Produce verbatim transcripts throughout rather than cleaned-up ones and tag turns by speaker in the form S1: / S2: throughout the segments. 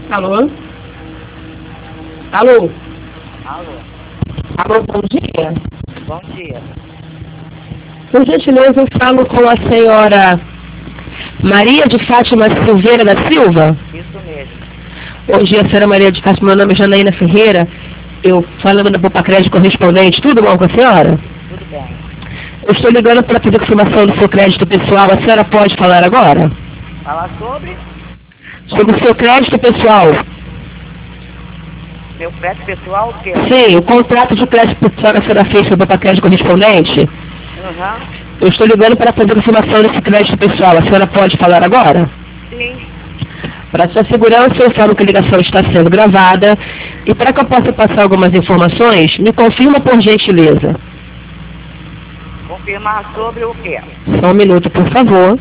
S1: Alô? Alô?
S2: Alô?
S1: Alô, bom dia.
S2: Bom dia.
S1: Por gentileza, eu falo com a senhora Maria de Fátima Silveira da Silva?
S2: Isso mesmo.
S1: Bom dia, senhora Maria de Fátima. Meu nome é Janaína Ferreira. Eu falando da Poupa Crédito correspondente. Tudo bom com a senhora?
S2: Tudo bem.
S1: Eu estou ligando para fazer confirmação do seu crédito pessoal. A senhora pode falar agora?
S2: Falar sobre
S1: Sobre o seu crédito pessoal.
S2: meu crédito pessoal, o quê?
S1: Sim, o contrato de crédito pessoal que a senhora fez com a Poupa Crédito correspondente.
S2: Uhum.
S1: Eu estou ligando para fazer confirmação desse crédito pessoal. A senhora pode falar agora?
S2: Sim.
S1: Para sua segurança, eu falo que a ligação está sendo gravada. E para que eu possa passar algumas informações, me confirma por gentileza.
S2: Confirmar sobre o quê?
S1: Só um minuto, por favor.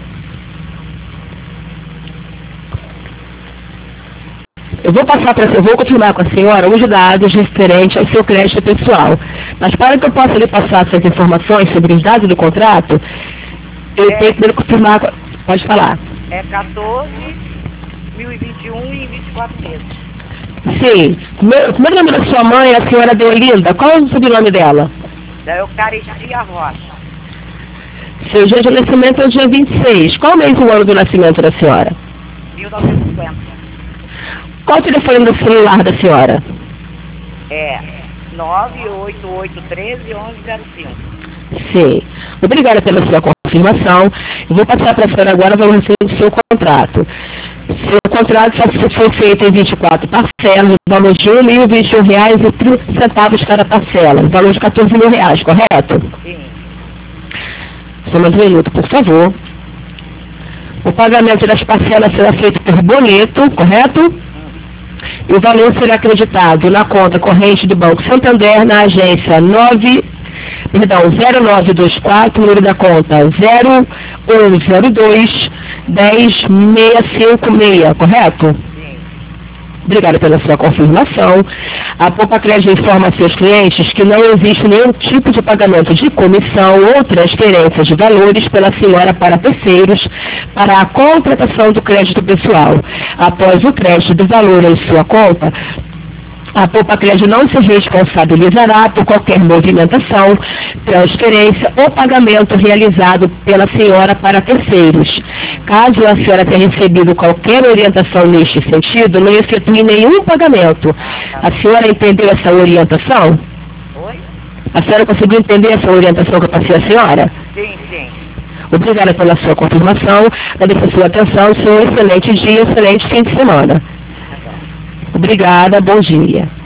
S1: Eu vou passar para eu vou confirmar com a senhora os dados referentes ao seu crédito pessoal. Mas para que eu possa lhe passar essas informações sobre os dados do contrato, eu
S2: É.
S1: tenho que confirmar. com- Pode falar.
S2: É quatorze mil e vinte e um e vinte e quatro meses.
S1: Sim. Meu- O primeiro nome da sua mãe é a senhora Deolinda. Qual é o sobrenome dela?
S2: Da Eucaristia Rocha.
S1: Seu dia de nascimento é o dia vinte e seis. Qual mês e o ano do nascimento da senhora?
S2: mil novecentos e cinquenta.
S1: Qual o telefone do celular da senhora?
S2: É nove oito oito um três um um zero cinco.
S1: Sim. Obrigada pela sua confirmação. Eu vou passar para a senhora agora o valor do seu contrato. Seu contrato só foi feito em vinte e quatro parcelas, o valor de um mil e vinte e um reais e trinta centavos cada parcela, o valor de quatorze mil reais, correto?
S2: Sim.
S1: Só mais um minuto, por favor. O pagamento das parcelas será feito por boleto, correto? E o valor será acreditado na conta corrente do Banco Santander, na agência nove, perdão, zero nove dois quatro, número da conta zero um zero dois dez seiscentos e cinquenta e seis, correto?
S2: Sim.
S1: Obrigada pela sua confirmação. A Poupa Crédito informa a seus clientes que não existe nenhum tipo de pagamento de comissão ou transferência de valores pela senhora para terceiros para a contratação do crédito pessoal. Após o crédito do valor em sua conta, a Poupa Crédito não se responsabilizará por qualquer movimentação, transferência ou pagamento realizado pela senhora para terceiros. Caso a senhora tenha recebido qualquer orientação neste sentido, não efetue nenhum pagamento. A senhora entendeu essa orientação?
S2: Oi?
S1: A senhora conseguiu entender essa orientação que eu passei à senhora?
S2: Sim, sim.
S1: Obrigada pela sua confirmação, agradeço a sua atenção, seu excelente dia, excelente fim de semana.
S2: Tá bom.
S1: Obrigada, bom dia.